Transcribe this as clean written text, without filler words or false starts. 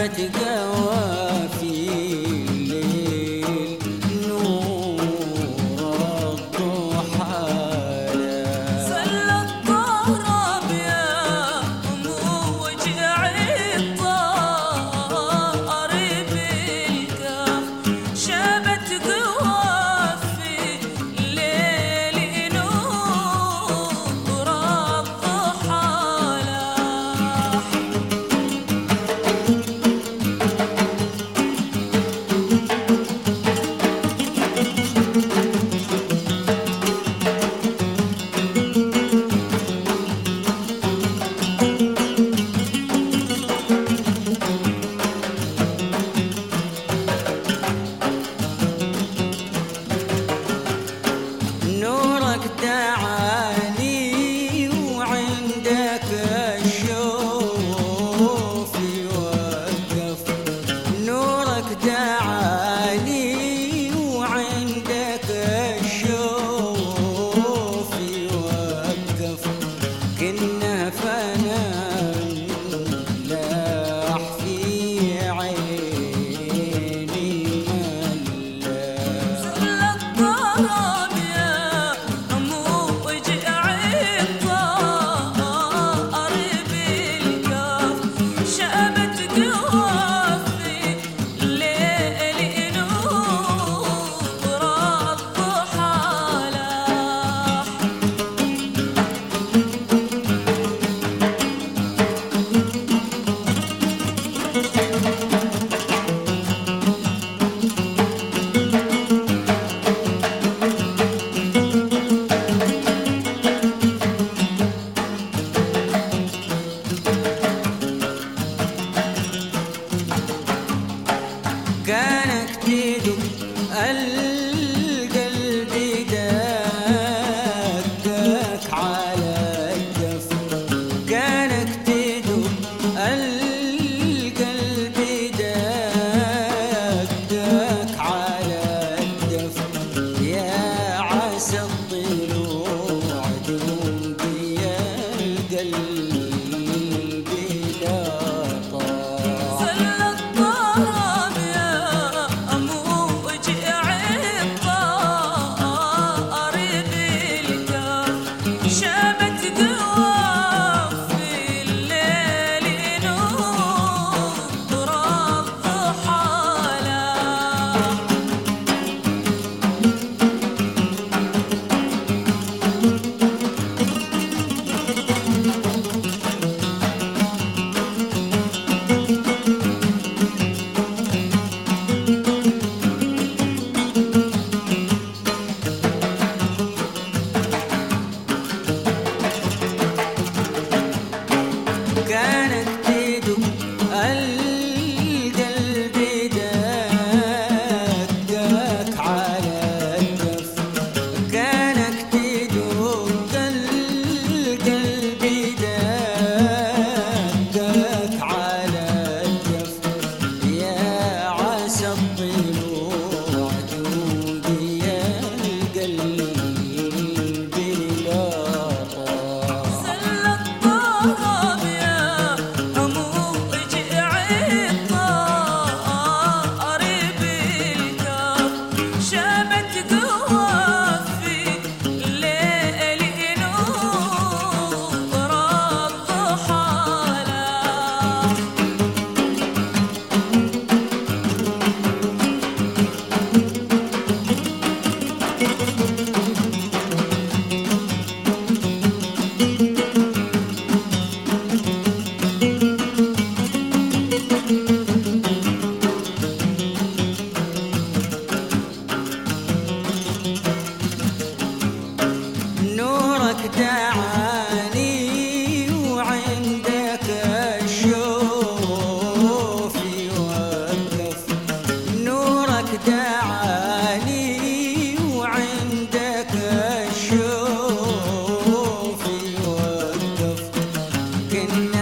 شابت قوافي نور الضحى صلى الطهر يا موجع الطار بالكف شابت قوافي الليل نور الضحى لاح نورك تعالي وعندك الشوف يوقف نورك تعالي وعندك الشوف يوقف كنا فنان لاح في عيني ملاح صلى الطهر يا موجع الطار بالكف شابت قوافي الليل نور الضحى لاح كانك تدق القلب دقك على الدف كانك تدق القلب دقك على الدف يا عسى الضلوع دوم بيا القلب لا طاح صلى الطهر يا موجع الطار بالكف شابت قوافي الليل نور الضحى لاح كانت تدق القلب دقك على الدف كانك تدق القلب دقك على الدف يا عسى الضلوع دوبي القلب لا طاح صلى الطهر يا موجع الطار بالكف شابت قوافي الليل نور الضحى لاح نورك تعالي وعندك الشوف يوقف نورك تعالي وعندك الشوف يوقف كنا